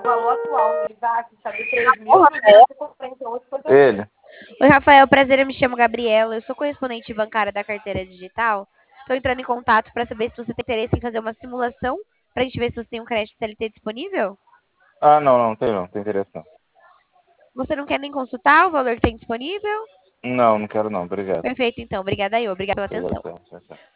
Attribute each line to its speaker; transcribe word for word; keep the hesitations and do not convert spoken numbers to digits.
Speaker 1: valor atual no Exato, tá de três mil duzentos e quarenta e oito por mês.
Speaker 2: Ele.
Speaker 3: Oi, Rafael, prazer, eu me chamo Gabriela, eu sou correspondente bancária da carteira digital. Estou entrando em contato para saber se você tem interesse em fazer uma simulação para a gente ver se você tem um crédito C L T disponível.
Speaker 2: Ah, não, não, tem não, tem interesse não.
Speaker 3: Você não quer nem consultar o valor que tem disponível?
Speaker 2: Não, não quero não, obrigado.
Speaker 3: Perfeito, então. Obrigada eu. Obrigada pela
Speaker 2: Obrigado,
Speaker 3: atenção.
Speaker 2: tchau, tchau.